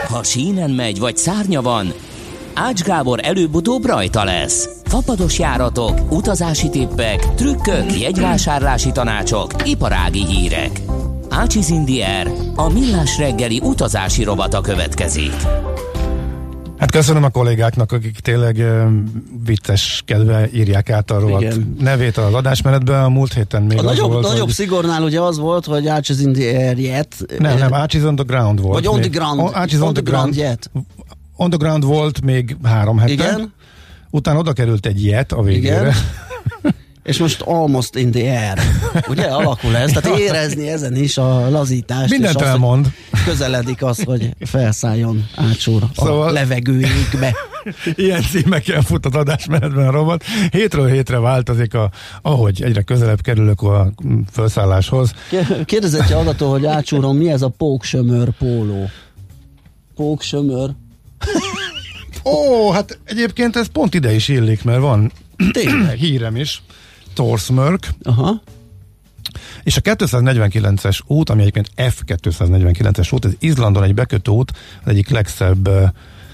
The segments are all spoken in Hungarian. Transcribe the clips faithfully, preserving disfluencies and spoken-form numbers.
Ha sínen megy, vagy szárnya van, Ács Gábor előbb-utóbb rajta lesz. Fapados járatok, utazási tippek, trükkök, jegyvásárlási tanácsok, iparági hírek. Ácsiz in the Air, a millás reggeli utazási rovata következik. Hát köszönöm a kollégáknak, akik tényleg uh, vicceskedve írják át a rovat nevét az adásmenetbe. A múlt héten még a az nagyobb, volt, nagyobb hogy... szigornál ugye az volt, hogy Ácsiz in the Air yet. Nem, nem, Ácsiz on the ground volt. Vagy on the ground. Oh, Ácsiz on, on the ground, ground yet. On the ground volt még három hete. Igen. Utána oda került egy yet a végére. Igen. És most almost in the air. Ugye alakul ez? Tehát érezni ezen is a lazítást. Mindent elmond. Közeledik az, hogy felszálljon Ácsúr szóval... a levegőjékbe. Ilyen címekkel fut az adásmenetben a rovat. Hétről hétre változik, a, ahogy egyre közelebb kerülök a felszálláshoz. Kérdezett a adató, hogy Ácsúron mi ez a póksömör póló? Póksömör? Ó, hát egyébként ez pont ide is illik, mert van hírem is. Torszmörk. Aha. És a kétszáznegyvenkilences út, ami egyébként F kétszáznegyvenkilences út, ez Izlandon egy bekötő út, az egyik legszebb uh,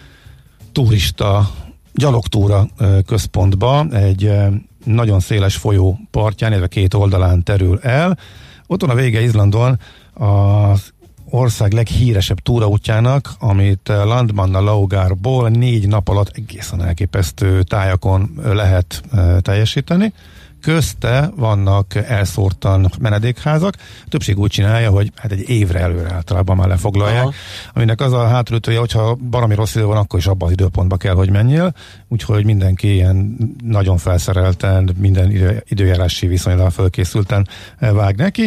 turista, gyalogtúra uh, központba, egy uh, nagyon széles folyó partján, illetve két oldalán terül el. Ott van a vége Izlandon az ország leghíresebb túraútjának, amit Landmanna Laugárból négy nap alatt egészen elképesztő tájakon lehet uh, teljesíteni. Közte vannak elszórtan menedékházak, a többség úgy csinálja, hogy hát egy évre előre általában már lefoglalják, aha, aminek az a hátulütője, hogyha baromi rossz idő van, akkor is abban az időpontba kell, hogy menjél, úgyhogy mindenki ilyen nagyon felszerelten, minden idő, időjárási viszonylag fölkészülten vág neki.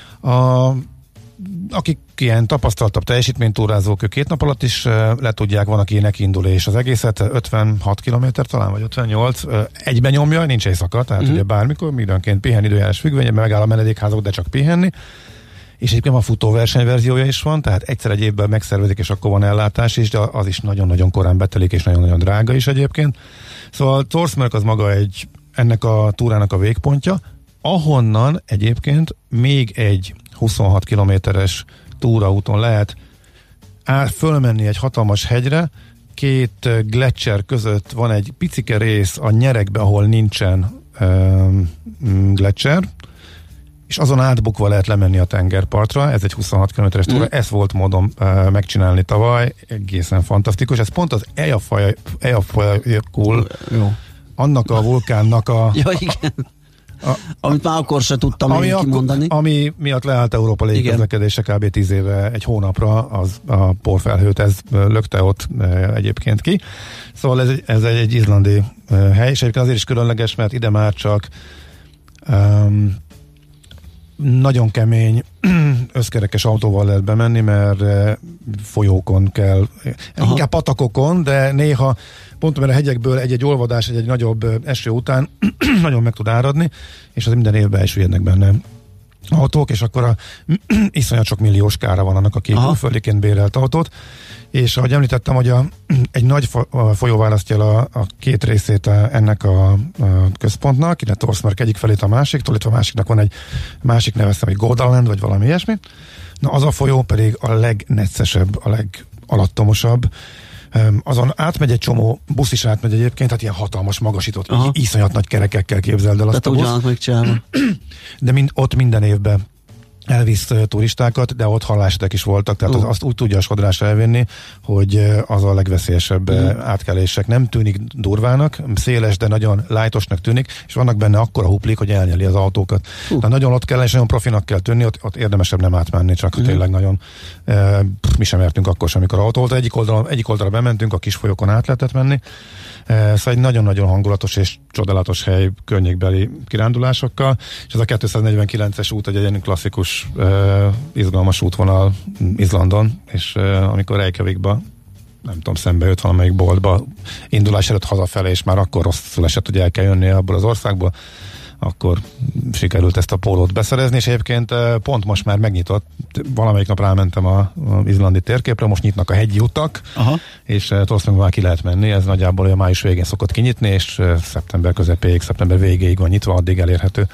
A akik ilyen tapasztaltabb teljesítménytúrázók, ők két nap alatt is le tudják, van, aki nekiindul, és az egészet ötvenhat kilométer talán, vagy ötvennyolc egyben nyomja, nincs éjszaka, tehát uh-huh. ugye bármikor, időnként pihen időjárás függvényében, megáll a menedékházak, de csak pihenni. És egyébként a futóversenyverziója is van, tehát egyszer egy évben megszervezik, és akkor van ellátás is, de az is nagyon-nagyon korán betelik, és nagyon-nagyon drága is egyébként. Szóval Torszmörk az maga egy, ennek a túrának a végpontja, ahonnan egyébként még egy huszonhat kilométeres túraúton lehet áll, fölmenni egy hatalmas hegyre, két gletszer között van egy picike rész a nyerekbe, ahol nincsen um, gletszer, és azon átbukva lehet lemenni a tengerpartra, ez egy huszonhat kilométeres túra, mm. ezt volt módon uh, megcsinálni tavaly, egészen fantasztikus, ez pont az Eyjafjallajökull, annak a vulkánnak a... Ja, igen. A, amit már akkor se tudtam ami, kimondani. Ami miatt leállt Európa légiközlekedése kb. tíz éve, egy hónapra az a porfelhőt, ez lökte ott e, egyébként ki. Szóval ez, ez egy, egy izlandi e, hely, és egyébként azért is különleges, mert ide már csak um, nagyon kemény összkerekes autóval lehet bemenni, mert e, folyókon kell, aha, inkább patakokon, de néha pont mert a hegyekből egy-egy olvadás, egy-egy nagyobb eső után nagyon meg tud áradni, és az minden évben elsüllyednek benne autók, és akkor a iszonyat sok milliós kára van annak, aki külföldiként bérelt autót, és ahogy említettem, hogy a, egy nagy folyó választja el a, a két részét a, ennek a, a központnak, illetve Torszmörk egyik felét a másiktól, illetve a másiknak van egy másik neveztem, hogy Godaland, vagy valami ilyesmi. Na az a folyó pedig a legneccesebb, a legalattomosabb. Um, azon átmegy egy csomó, busz is átmegy egyébként, hát ilyen hatalmas, magasított, aha, iszonyat nagy kerekekkel képzeld el azt a busz. De mind, ott minden évben elvisz uh, turistákat, de ott halálesetek is voltak, tehát uh. az, azt úgy tudja a sodrásra elvinni, hogy uh, az a legveszélyesebb uh, átkelések. Nem tűnik durvának, széles, de nagyon lájtosnak tűnik, és vannak benne akkora huplik, hogy elnyeli az autókat. Uh. De nagyon ott kell, és nagyon profinak kell tűnni, ott, ott érdemesebb nem átmenni, csak uh. tényleg nagyon uh, mi sem értünk akkor sem, amikor autó volt. Egyik oldalra, egyik oldalra bementünk, a kis folyókon át lehetett menni. Uh, szóval egy nagyon-nagyon hangulatos és csodálatos hely környékbeli kirándulásokkal, és ez a kétszáznegyvenkilences út egy egy klasszikus uh, izgalmas útvonal Izlandon, és uh, amikor Reykjavikba, nem tudom, szembe jött valamelyik boltba indulás előtt hazafelé, és már akkor rosszul esett, hogy el kell jönni abból az országból, akkor sikerült ezt a pólót beszerezni, és egyébként pont most már megnyitott, valamelyik nap rámentem a, a izlandi térképre, most nyitnak a hegyi utak, aha, és Torszmörkben már ki lehet menni, ez nagyjából a május végén szokott kinyitni, és szeptember közepéig, szeptember végéig van nyitva, addig elérhető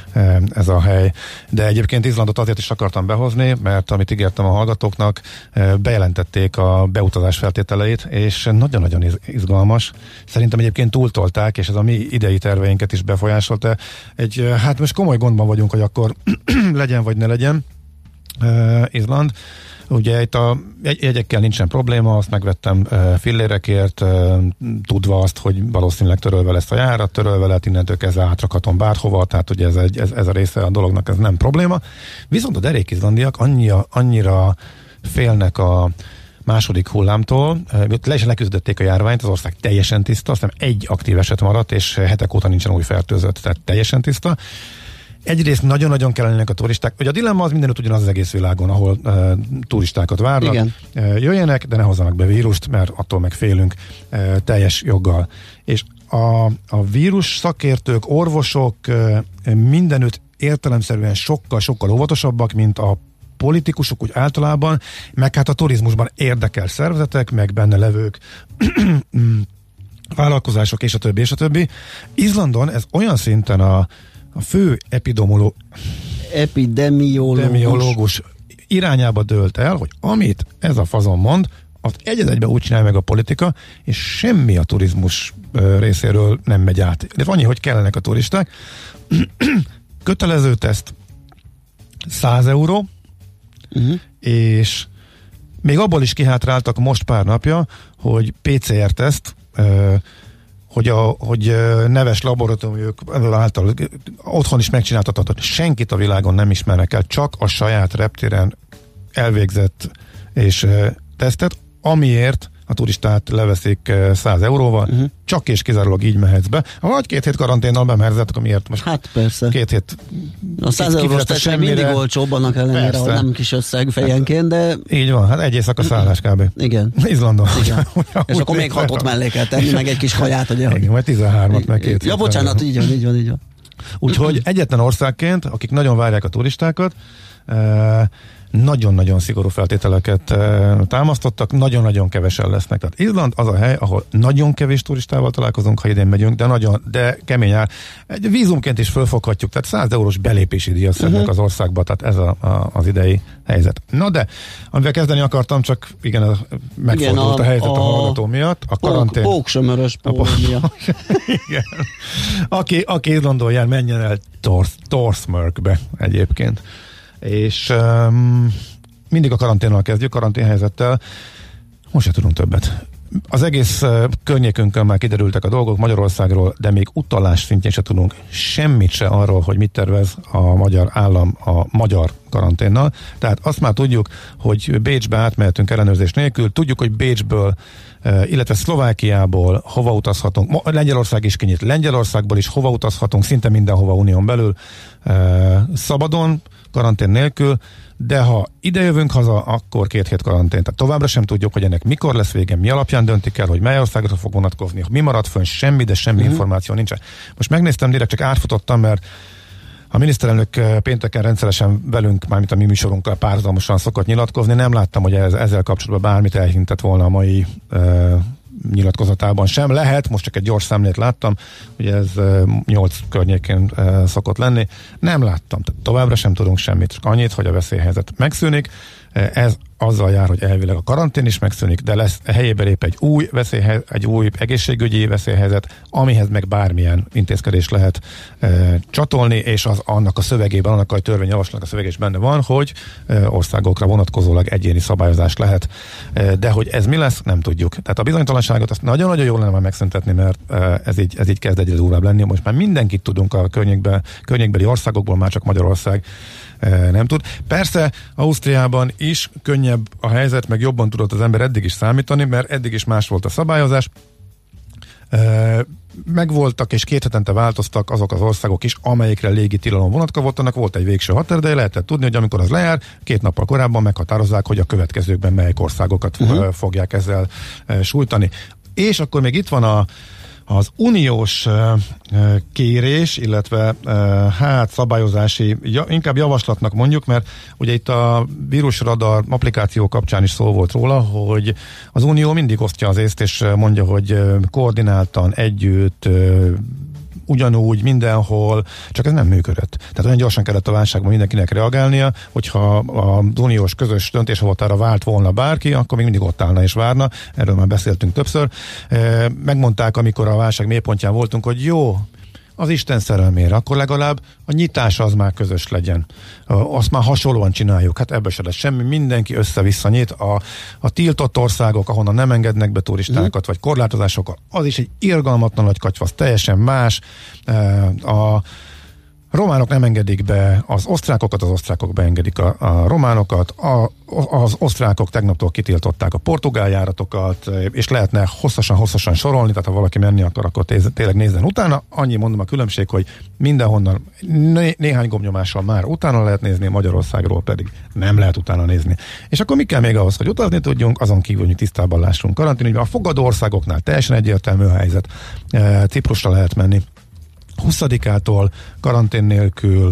ez a hely. De egyébként Izlandot azért is akartam behozni, mert amit ígértem a hallgatóknak, bejelentették a beutazás feltételeit, és nagyon-nagyon izgalmas. Szerintem egyébként túltolták, és ez a mi idei terveinket is befolyásolta. Egy, hát most komoly gondban vagyunk, hogy akkor legyen vagy ne legyen Izland. Ugye itt a jegyekkel nincsen probléma, azt megvettem uh, fillérekért, uh, tudva azt, hogy valószínűleg törölve lesz a járat, törölve lehet innentől kezdve átrakhatom bárhova, tehát ugye ez, egy, ez, ez a része a dolognak, ez nem probléma. Viszont a derékizlandiak annyira, annyira félnek a második hullámtól, le is leküzdötték a járványt, az ország teljesen tiszta, aztán egy aktív eset maradt, és hetek óta nincsen új fertőzött, tehát teljesen tiszta. Egyrészt nagyon-nagyon kellenének a turisták. Ugye a dilemma az mindenütt ugyanaz az egész világon, ahol uh, turistákat várnak. Igen. Uh, jöjjenek, de ne hozzanak be vírust, mert attól meg félünk uh, teljes joggal. És a, a vírus szakértők, orvosok uh, mindenütt értelemszerűen sokkal-sokkal óvatosabbak, mint a politikusok úgy általában, meg hát a turizmusban érdekel szervezetek, meg benne levők vállalkozások, és a többi, és a többi. Izlandon ez olyan szinten a a fő epidemiológus, epidemiológus irányába dőlt el, hogy amit ez a fazon mond, azt egy-egybe úgy csinálja meg a politika, és semmi a turizmus részéről nem megy át. De annyi, hogy kellenek a turisták. Kötelező teszt száz euró, uh-huh. és még abból is kihátráltak most pár napja, hogy pé cé er teszt, hogy, a, hogy neves laboratóriumok által otthon is megcsináltatott. Senkit a világon nem ismernek el, csak a saját reptéren elvégzett és tesztet, amiért a turistát leveszik száz euróval, uh-huh. csak és kizárólag így mehetsz be. Vagy két hét karanténnal bemehetsz, akkor miért most? Hát persze. Két hét. A száz eurós testek mindig olcsóbb, annak ellenére, hogy nem kis összeg fejenként, de... Így van, hát egy éjszaka szállás kb. Igen. Izlandon. Igen. És akkor még hatot mellé kell tenni, meg egy kis kaját, ugye? Igen, vagy tizenhármat, meg két. Ja, bocsánat, így van, így van, így van. Úgyhogy egyetlen országként, akik nagyon várják a turistákat, nagyon-nagyon szigorú feltételeket e, támasztottak, nagyon-nagyon kevesen lesznek. Tehát Izland az a hely, ahol nagyon kevés turistával találkozunk, ha idén megyünk, de nagyon, de kemény ár. Egy vízumként is fölfoghatjuk, tehát száz eurós belépési díjat szednek uh-huh. az országba, tehát ez a, a, az idei helyzet. Na de, amivel kezdeni akartam, csak igen, megfordult igen, a, a helyzet a, a hallgató miatt. A karantén. Póksömörös pól miatt. Igen. Aki, aki Izlandon jár, menjen el Thorsmörkbe egyébként. És um, mindig a karanténnal kezdjük, karanténhelyzettel. Most se tudunk többet. Az egész uh, környékünkön már kiderültek a dolgok Magyarországról, de még utalás szintjén se tudunk semmit se arról, hogy mit tervez a magyar állam a magyar karanténnal. Tehát azt már tudjuk, hogy Bécsbe átmehetünk ellenőrzés nélkül, tudjuk, hogy Bécsből, uh, illetve Szlovákiából hova utazhatunk, Lengyelország is kinyit, Lengyelországból is hova utazhatunk, szinte mindenhova unión belül, uh, szabadon, karantén nélkül, de ha ide jövünk haza, akkor két hét karantén. Tehát továbbra sem tudjuk, hogy ennek mikor lesz vége, mi alapján döntik el, hogy mely országra fog vonatkozni, mi marad fönn, semmi, de semmi uh-huh. információ nincsen. Most megnéztem, direkt csak átfutottam, mert a miniszterelnök pénteken rendszeresen velünk, mármint a mi műsorunkkal párhuzamosan szokott nyilatkozni, nem láttam, hogy ez, ezzel kapcsolatban bármit elhintett volna a mai uh, nyilatkozatában sem. Lehet, most csak egy gyors szemlét láttam, hogy ez nyolc környékén uh, szokott lenni. Nem láttam, tehát továbbra sem tudunk semmit, csak annyit, hogy a veszélyhelyzet megszűnik. Uh, ez azzal jár, hogy elvileg a karantén is megszűnik, de lesz helyébe lép egy új veszélyhelyzet, egy új egészségügyi veszélyhelyzet, amihez meg bármilyen intézkedés lehet uh, csatolni, és az annak a szövegében, annak a törvényjavaslatnak a szövegés benne van, hogy uh, országokra vonatkozólag egyéni szabályozás lehet. Uh, de hogy ez mi lesz, nem tudjuk. Tehát a bizonytalanságot azt nagyon-nagyon jól lenne már megszüntetni, mert uh, ez így, ez így kezd egyre durvább lenni. Most már mindenkit tudunk a környékbe, környékbeli országokból, már csak Magyarország uh, nem tud. Persze Ausztriában is könnyebb a helyzet, meg jobban tudott az ember eddig is számítani, mert eddig is más volt a szabályozás. Megvoltak és két hetente változtak azok az országok is, amelyikre légi tilalom vonatkozott, annak volt egy végső határideje, lehetett tudni, hogy amikor az lejár, két nappal korábban meghatározzák, hogy a következőkben melyik országokat uh-huh. fogják ezzel sújtani. És akkor még itt van a az uniós uh, kérés, illetve uh, hát szabályozási, ja, inkább javaslatnak mondjuk, mert ugye itt a vírusradar applikáció kapcsán is szó volt róla, hogy az unió mindig osztja az észt, és mondja, hogy koordináltan, együtt, uh, ugyanúgy, mindenhol, csak ez nem működött. Tehát olyan gyorsan kellett a válságban mindenkinek reagálnia, hogyha az uniós közös döntéshozatalra vált volna bárki, akkor még mindig ott állna és várna. Erről már beszéltünk többször. Megmondták, amikor a válság mélypontján voltunk, hogy jó, az Isten szerelmére, akkor legalább a nyitás az már közös legyen. Azt már hasonlóan csináljuk. Hát ebből se lesz semmi, mindenki össze-vissza nyit. A, a tiltott országok, ahonnan nem engednek be turistákat, vagy korlátozásokkal, az is egy irgalmatlan nagy katyvasz, teljesen más. A románok nem engedik be az osztrákokat, az osztrákok beengedik a, a románokat, a, az osztrákok tegnaptól kitiltották a portugál járatokat, és lehetne hosszasan-hosszasan sorolni, tehát ha valaki menni akar, akkor tényleg nézzen utána. Annyi mondom a különbség, hogy mindenhonnan né- néhány gombnyomással már utána lehet nézni, Magyarországról pedig nem lehet utána nézni. És akkor mi kell még ahhoz, hogy utazni tudjunk, azon kívül, hogy tisztában lássunk karanténügyben. A fogadó országoknál teljesen egyértelmű a helyzet. Ciprusra lehet menni huszadikától karantén nélkül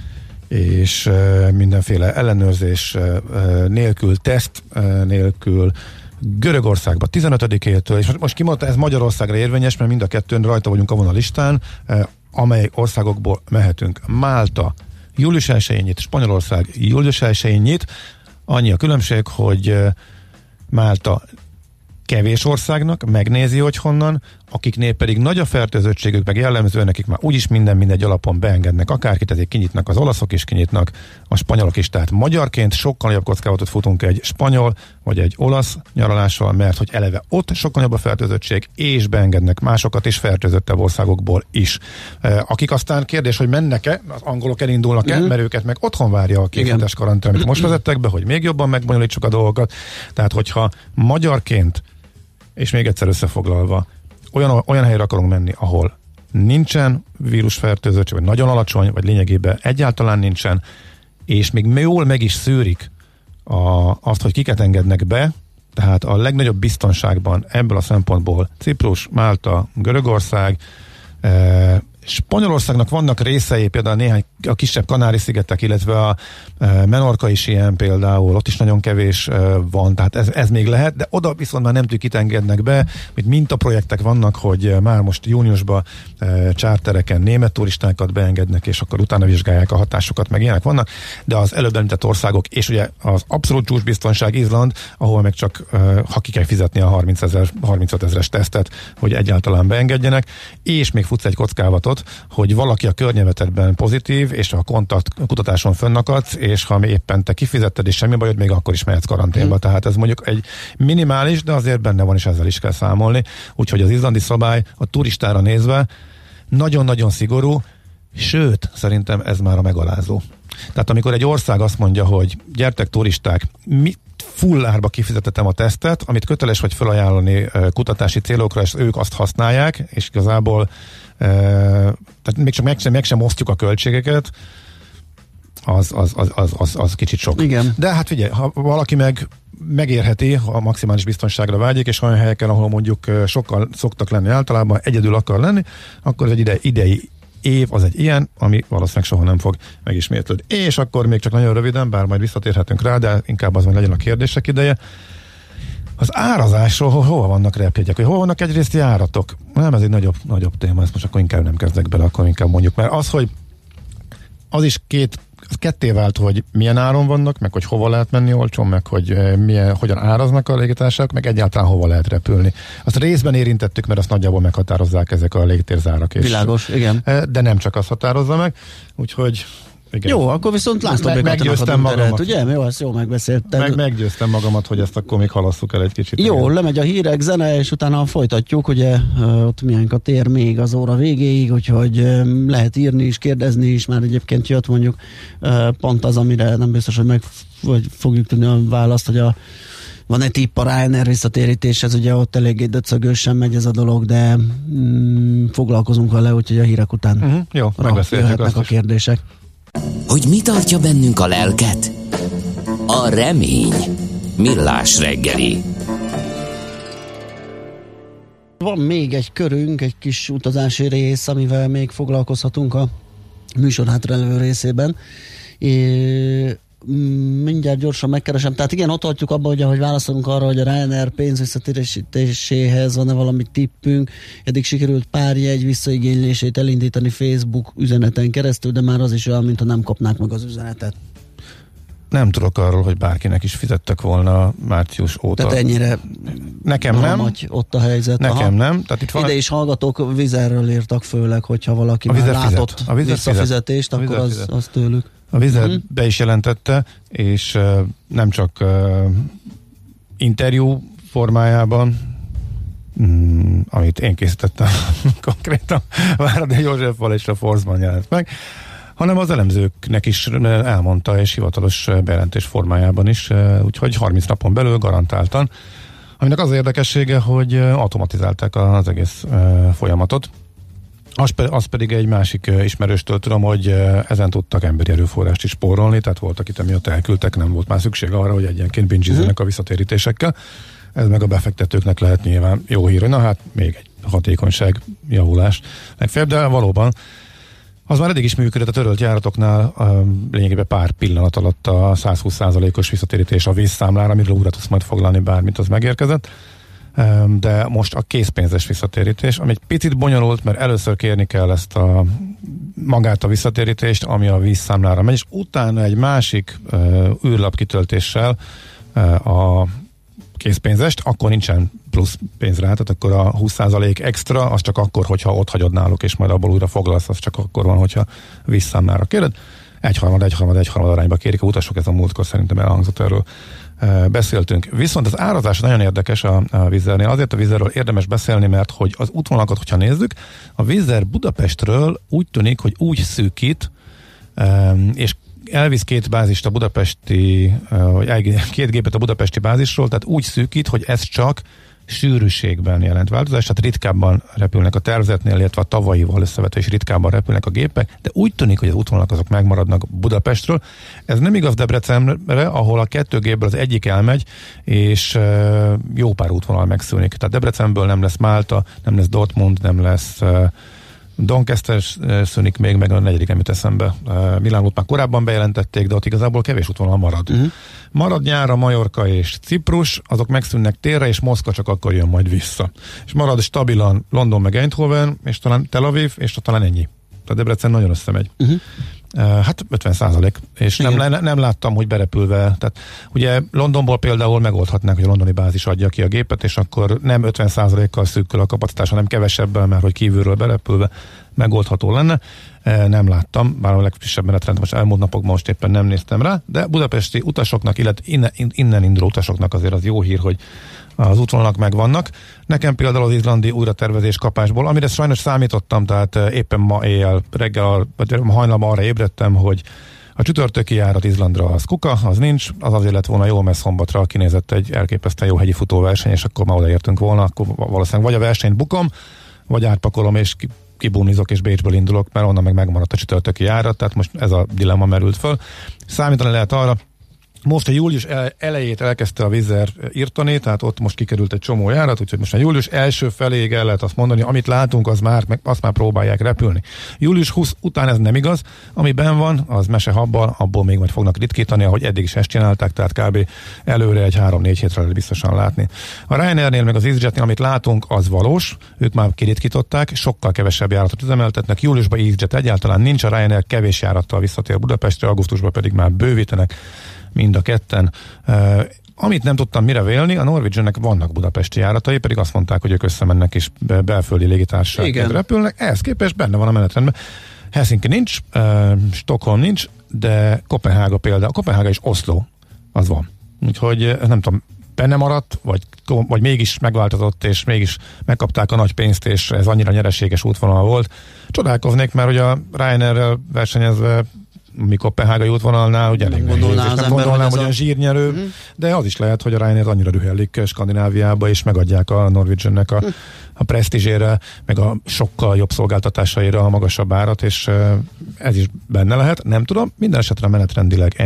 és uh, mindenféle ellenőrzés uh, nélkül, teszt uh, nélkül, Görögországban tizenötödikétől, és most, most kimondta, ez Magyarországra érvényes, mert mind a kettőn rajta vagyunk avon a listán, uh, amely országokból mehetünk. Málta július elsején nyit, Spanyolország július elsején nyit, annyi a különbség, hogy uh, Málta kevés országnak megnézi, hogy honnan, akiknél pedig nagy a fertőzöttségük, meg jellemző, nekik már úgyis minden mindegy alapon beengednek akárkit, ezért kinyitnak az olaszok is, kinyitnak a spanyolok is, tehát magyarként sokkal jobb kockázatot futunk egy spanyol vagy egy olasz nyaralással, mert hogy eleve ott sokkal jobb a fertőzöttség, és beengednek másokat és fertőzöttebb országokból is. Akik aztán kérdés, hogy mennek-e, az angolok elindulnak-e, uh-huh. mert őket meg otthon várja a két hetes karantén, amit most vezettek be, hogy még jobban megbonyolítsuk a dolgokat. Tehát, hogyha magyarként, és még egyszer összefoglalva, olyan, olyan helyre akarunk menni, ahol nincsen vírusfertőzöttség, vagy nagyon alacsony, vagy lényegében egyáltalán nincsen, és még jól meg is szűrik a, azt, hogy kiket engednek be, tehát a legnagyobb biztonságban ebből a szempontból Ciprus, Málta, Görögország, e, Spanyolországnak vannak részei, például néhány a kisebb Kanári-szigetek, illetve a e, Menorca is ilyen például, ott is nagyon kevés e, van, tehát ez, ez még lehet, de oda viszont már nem tudjuk, kit engednek be, hogy mintaprojektek vannak, hogy már most júniusban e, csártereken német turistákat beengednek, és akkor utána vizsgálják a hatásokat, meg ilyenek vannak, de az előbb említett országok, és ugye az abszolút csúcsbiztonság Izland, ahol meg csak, e, ha ki kell fizetni a harminc ezer, harmincöt ezeres tesztet, hogy egyáltalán beengedjenek, és még futsz egy kockávatot, hogy valaki a környezetedben pozitív, és a kontakt kutatáson fönnakadsz, és ha éppen te kifizetted, és semmi bajod, még akkor is mehetsz karanténba. Mm. Tehát ez mondjuk egy minimális, de azért benne van, és ezzel is kell számolni. Úgyhogy az izlandi szabály a turistára nézve nagyon-nagyon szigorú, sőt, szerintem ez már a megalázó. Tehát amikor egy ország azt mondja, hogy gyertek turisták, mi fullárba kifizetettem a tesztet, amit köteles vagy felajánlani kutatási célokra, és ők azt használják, és igazából e, tehát még csak meg sem, meg sem osztjuk a költségeket, az, az, az, az, az, az kicsit sok. Igen. De hát figyelj, ha valaki meg megérheti, ha a maximális biztonságra vágyik, és olyan helyeken, ahol mondjuk sokkal szoktak lenni általában, egyedül akar lenni, akkor egy ide, idei év az egy ilyen, ami valószínűleg soha nem fog megismétlődni. És akkor még csak nagyon röviden, bár majd visszatérhetünk rá, de inkább az, hogy legyen a kérdések ideje. Az árazásról ho- hova vannak repjegyek, hogy hol vannak egyrészt járatok? Nem, ez egy nagyobb, nagyobb téma, ezt most akkor inkább nem kezdek bele, akkor inkább mondjuk, mert az, hogy az is két, az ketté vált, hogy milyen áron vannak, meg hogy hova lehet menni olcsón, meg hogy milyen, hogyan áraznak a légitársaságok, meg egyáltalán hova lehet repülni. Azt részben érintettük, mert azt nagyjából meghatározzák ezek a légtérzárak. És, világos, igen. De nem csak azt határozza meg, úgyhogy igen. Jó, akkor viszont László meg, meggyőztem magamat. Ugye? Jó, ezt jól megbeszélted. Meg, meggyőztem magamat, hogy ezt akkor még halasszuk el egy kicsit. Jó, igen. Lemegy a hírek, zene, és utána folytatjuk, ugye ott milyen a tér még az óra végéig, úgyhogy lehet írni is, kérdezni is, már egyébként jött mondjuk pont az, amire nem biztos, hogy meg vagy fogjuk tudni a választ, hogy a van egy tipp a Ryanair visszatérítéshez, ugye ott eléggé döcögősen megy ez a dolog, de mm, foglalkozunk vele, úgyhogy a hírek után uh-huh, jó, jöhetnek a kérdések. Hogy mi tartja bennünk a lelket? A remény. Millás reggeli. Van még egy körünk, egy kis utazási rész, amivel még foglalkozhatunk a műsor hátralevő részében. É, mindjárt gyorsan megkeresem. Tehát igen, ott hagyjuk abba, hogy ahogy válaszolunk arra, hogy a Ryanair pénzvisszatéréséhez van-e valami tippünk. Eddig sikerült pár jegy visszaigénylését elindítani Facebook üzeneten keresztül, de már az is olyan, mintha nem kapnák meg az üzenetet. Nem tudok arról, hogy bárkinek is fizettek volna március óta. Tehát ennyire nekem nem. Ott a helyzet. Nekem Aha. nem. Tehát itt van ide is hallgatók Vizerről írtak főleg, hogyha valaki már látott a visszafizetést, fizet. akkor az, az tőlük. A Vizer uh-huh. be is jelentette, és uh, nem csak uh, interjú formájában, mm, amit én készítettem konkrétan, Váradi Józseffal és a Forzban jelent meg, hanem az elemzőknek is elmondta, és hivatalos bejelentés formájában is, úgyhogy harminc napon belül garantáltan, aminek az érdekessége, hogy automatizálták az egész folyamatot. Az, pe- az pedig egy másik ismerőstől tudom, hogy ezen tudtak emberi erőforrást is spórolni, tehát voltak itt, amiatt elküldtek, nem volt már szükség arra, hogy egyenként binge-izzenek a visszatérítésekkel. Ez meg a befektetőknek lehet nyilván jó hír, hogy na hát még egy hatékonyság javulás legfeljebb, de valóban az már eddig is működött a törölt járatoknál, lényegében pár pillanat alatt a száz húsz százalékos visszatérítés a vízszámlára, amiről újra tudsz majd foglalni, bármit az megérkezett. De most a készpénzes visszatérítés, ami egy picit bonyolult, mert először kérni kell ezt a magát a visszatérítést, ami a vízszámlára megy, és utána egy másik uh, űrlap kitöltéssel uh, a készpénzest, akkor nincsen plusz pénz rá, tehát akkor a húsz százalék extra, az csak akkor, hogyha ott hagyod náluk, és majd abból újra foglalsz, az csak akkor van, hogyha vízszámlára kéred. Egyharmad, egyharmad, egyharmad arányba kérik a utasok, ez a múltkor szerintem elhangzott, erről beszéltünk. Viszont az árazás nagyon érdekes a, a Vizernél. Azért a Vizerről érdemes beszélni, mert hogy az útvonalakat, hogyha nézzük, a Vizer Budapestről úgy tűnik, hogy úgy szűkít, és elvisz két bázist a budapesti, vagy két gépet a budapesti bázisról, tehát úgy szűkít, hogy ez csak sűrűségben jelent változást, tehát ritkábban repülnek a tervezetnél, illetve a tavalyival összevetve is ritkábban repülnek a gépek, de úgy tűnik, hogy az útvonalak azok megmaradnak Budapestről. Ez nem igaz Debrecenre, ahol a kettő gépből az egyik elmegy, és jó pár útvonal megszűnik. Tehát Debrecenből nem lesz Málta, nem lesz Dortmund, nem lesz Doncaster szűnik még, meg a negyedik nem jut eszembe. Milánót már korábban bejelentették, de ott igazából kevés útvonal marad. Uh-huh. Marad nyára Majorka és Ciprus, azok megszűnnek térre, és Moszkva csak akkor jön majd vissza. És marad stabilan London meg Eindhoven, és talán Tel Aviv, és talán ennyi. Tehát Debrecen nagyon összemegy. Uh-huh. Hát ötven százalék, és nem, nem, nem láttam, hogy berepülve, tehát ugye Londonból például megoldhatnák, hogy a londoni bázis adja ki a gépet, és akkor nem ötven százalékkal szűkül a kapacitás, hanem kevesebben, mert hogy kívülről berepülve megoldható lenne. Nem láttam, bár a legfrissebb menetrend most elmúlt napokban most éppen nem néztem rá, de budapesti utasoknak, illetve innen, innen induló utasoknak azért az jó hír, hogy az útvonalak megvannak. Nekem például az izlandi újratervezés kapásból, amire sajnos számítottam, tehát éppen ma éjjel, reggel, vagy ma hajnalban arra ébredtem, hogy a csütörtöki járat Izlandra az kuka, az nincs, az azért lett volna jó, mert szombatra kinézett egy elképesztően jó hegyi futóverseny, és akkor már odaértünk volna, akkor valószínűleg vagy a versenyt bukom, vagy átpakolom, és kibúnizok, és Bécsből indulok, mert onnan meg megmaradt a csütörtöki járat, tehát most ez a dilemma merült föl. Számítani lehet arra, most a július elejét elkezdte a Vizer írtani, tehát ott most kikerült egy csomó járat, úgyhogy most a július első feléig el lehet azt mondani, amit látunk, az már, meg azt már próbálják repülni. július huszadika után ez nem igaz, ami benn van, az mesehabbal, abból még majd fognak ritkítani, ahogy eddig is ezt csinálták, tehát kb. Előre egy három-négy hétre lehet biztosan látni. A Ryanairnél meg az EasyJetnél, amit látunk, az valós, ők már kiritkították, sokkal kevesebb járatot üzemeltetnek, júliusban EasyJet egyáltalán nincs, a Ryanair kevés járattal visszatér Budapestre, augusztusban pedig már bővítenek mind a ketten. Uh, amit nem tudtam mire vélni, a Norwegiannek vannak budapesti járatai, pedig azt mondták, hogy ők összemennek és belföldi légitársaságként repülnek. Ehhez képest benne van a menetrendben. Helsinki nincs, uh, Stockholm nincs, de Kopenhága például, Kopenhága és Oslo, az van. Úgyhogy nem tudom, benne maradt, vagy, vagy mégis megváltozott, és mégis megkapták a nagy pénzt, és ez annyira nyereséges útvonal volt. Csodálkoznék, mert hogy a Ryanairrel versenyezve mi Kopenhágai útvonalnál, ugye elég nehéz, és nem gondolnám, hogy olyan zsírnyerő, mm. de az is lehet, hogy a Ryanair annyira rühellik Skandináviába, és megadják a Norwegiannek a, a presztízsére, meg a sokkal jobb szolgáltatásaira a magasabb árat, és ez is benne lehet, nem tudom, minden esetre menetrendileg ennyi.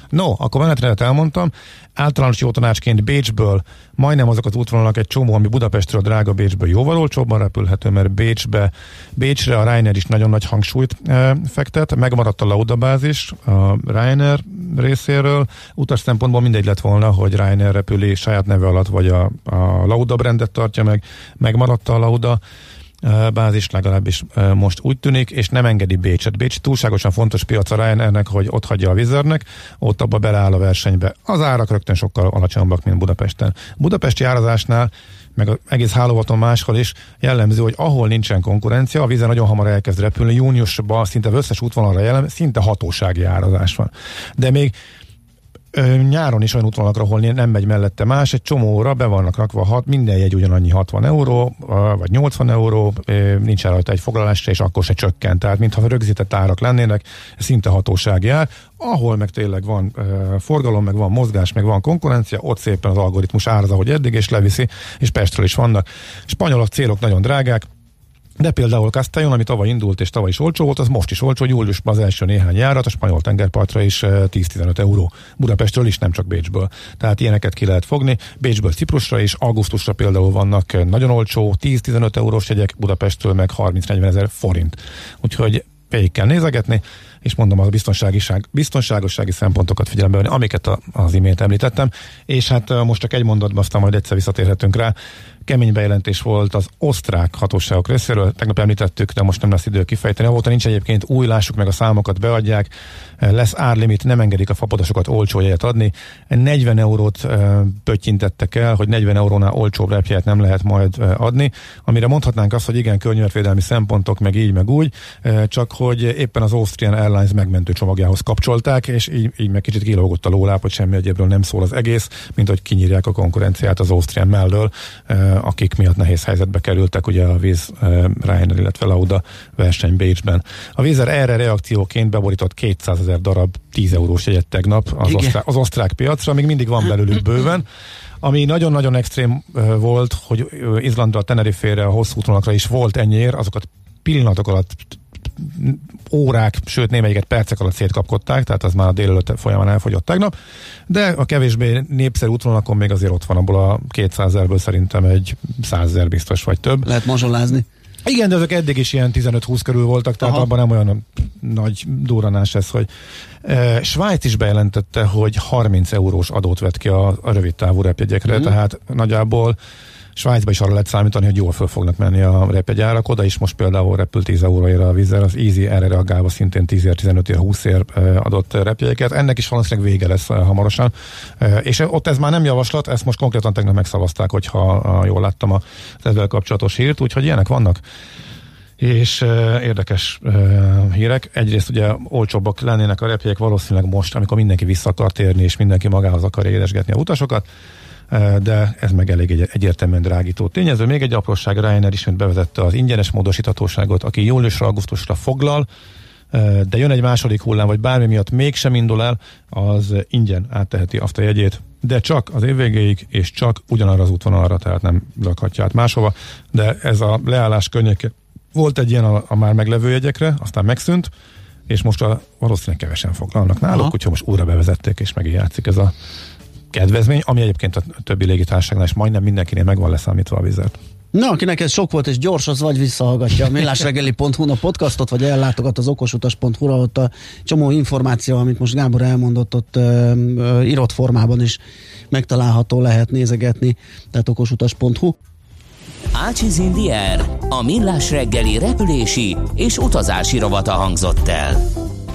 No, akkor menetrendet elmondtam. Általános jó tanácsként Bécsből majdnem azok az útvonalak egy csomó, ami Budapestről drága, Bécsből jóval olcsóbban repülhető, mert Bécsbe, Bécsre a Ryanair is nagyon nagy hangsúlyt e, fektet. Megmaradt a Lauda bázis a Ryanair részéről. Utas szempontból mindegy lett volna, hogy Ryanair repüli saját neve alatt, vagy a, a Lauda brandet tartja meg. Megmaradt a Lauda bázis, legalábbis most úgy tűnik, és nem engedi Bécset. Bécs túlságosan fontos piac a Ryanairnek, hogy ott hagyja a Wizzairnek, ott abba beleáll a versenybe. Az árak rögtön sokkal alacsonyabbak, mint Budapesten. Budapesti árazásnál, meg az egész hálózaton máshol is jellemző, hogy ahol nincsen konkurencia, a Wizzair nagyon hamar elkezd repülni, júniusban szinte összes útvonalra jelen, szinte hatósági árazás van. De még nyáron is olyan útvonalakra, ahol nem megy mellette más, egy csomóra be vannak rakva, hat, minden jegy ugyanannyi hatvan euró, vagy nyolcvan euró, nincs rajta egy foglalásra, és akkor se csökkent. Tehát mintha rögzített árak lennének, szinte hatósági ár. Ahol meg tényleg van uh, forgalom, meg van mozgás, meg van konkurencia, ott szépen az algoritmus áraz, ahogy eddig, és leviszi, és Pestről is vannak. Spanyolok célok nagyon drágák, de például Castellón, ami tavaly indult és tavaly is olcsó volt, az most is olcsó, júliusban az első néhány járat a spanyol tengerpartra is tíz-tizenöt euró. Budapestről is, nem csak Bécsből. Tehát ilyeneket ki lehet fogni. Bécsből Ciprusra is, augusztusra például vannak nagyon olcsó, tíz-tizenöt eurós jegyek, Budapestről meg harminc-negyven ezer forint. Úgyhogy végig kell nézegetni, és mondom, a biztonságossági szempontokat figyelembe venni, amiket a, az imént említettem, és hát most csak egy mondatban, aztán majd egyszer visszatérhetünk rá. Kemény bejelentés volt az osztrák hatóságok részéről, tegnap említettük, de most nem lesz idő kifejteni. Ahol nincs egyébként új, lássuk meg a számokat, beadják, lesz árlimit, nem engedik a fapadosokat olcsó jegyet adni. negyven eurót pöttyintettek el, hogy negyven eurónál olcsóbb repjegyet nem lehet majd adni, amire mondhatnánk azt, hogy igen, környezetvédelmi szempontok, meg így, meg úgy, csak hogy éppen az Austrian Airlines megmentő csomagjához kapcsolták, és így, így meg kicsit kilógott a lóláp, hogy semmi egyébről nem szól az egész, mint hogy kinyírják a konkurenciát az Austrian mellől, akik miatt nehéz helyzetbe kerültek, ugye a Wizz, Ryanair, illetve Lauda verseny Bécsben. A Wizzair erre reakcióként beborított kétszázezer darab tíz eurós jegyet tegnap az osztrák, az osztrák piacra, még mindig van belőlük bőven. Ami nagyon-nagyon extrém volt, hogy Izlandra, Tenerifére, a hosszú útvonalakra is volt ennyiért, azokat pillanatok alatt, órák, sőt némelyiket percek alatt szétkapkodták, tehát az már a délelőtt folyamán elfogyott tegnap, de a kevésbé népszerű útvonalakon még azért ott van, abból a kétszázezerből szerintem egy százezer biztos vagy több. Lehet mazsolázni. Igen, de ezek eddig is ilyen tizenöt-húsz körül voltak, tehát Aha. abban nem olyan nagy durranás ez, hogy e, Svájc is bejelentette, hogy harminc eurós adót vett ki a, a rövid távú repjegyekre, mm-hmm. tehát nagyjából Svájcba is arra lehet számítani, hogy jól föl fognak menni a repjegyárak. Oda is most például repül tíz euróért a Wizzair, az Easy erre reagálva szintén tízért, tizenötért, húszért adott repjegyeket. Ennek is valószínűleg vége lesz hamarosan. És ott ez már nem javaslat, ezt most konkrétan tegnap megszavazták, hogyha jól láttam az ezzel kapcsolatos hírt, úgyhogy ilyenek vannak. És uh, érdekes uh, hírek. Egyrészt ugye olcsóbbak lennének a repjegyek valószínűleg most, amikor mindenki vissza akar térni, és mindenki magához akarja édesgetni a utasokat, de ez meg elég egy, egyértelműen drágító tényező. Még egy apróság, Ryanair ismét bevezette az ingyenes módosíthatóságot, aki júliusra, augusztusra foglal, de jön egy második hullám, vagy bármi miatt mégsem indul el, az ingyen átteheti azt a jegyét, de csak az év végéig, és csak ugyanarra az útvonalra, tehát nem rakhatja át máshova, de ez a leállás környéke volt egy ilyen a, a már meglevő jegyekre, aztán megszűnt, és most a, valószínűleg kevesen foglalnak náluk, úgyhogy most újra bevezették, és megint játszik ez a kedvezmény, ami egyébként a többi légitársaságnál is majdnem mindenkinél meg van leszámítva a Wizzair-t. Na, akinek ez sok volt és gyors, az vagy visszahallgatja a millásreggeli pont hu a podcastot, vagy ellátogat az okosutas pont hu-ra, ott a csomó információ, amit most Gábor elmondott, ott ö, ö, írott formában is megtalálható, lehet nézegetni, tehát okosutas pont hu. Ácsiz Indiér, a millás reggeli repülési és utazási rovata hangzott el.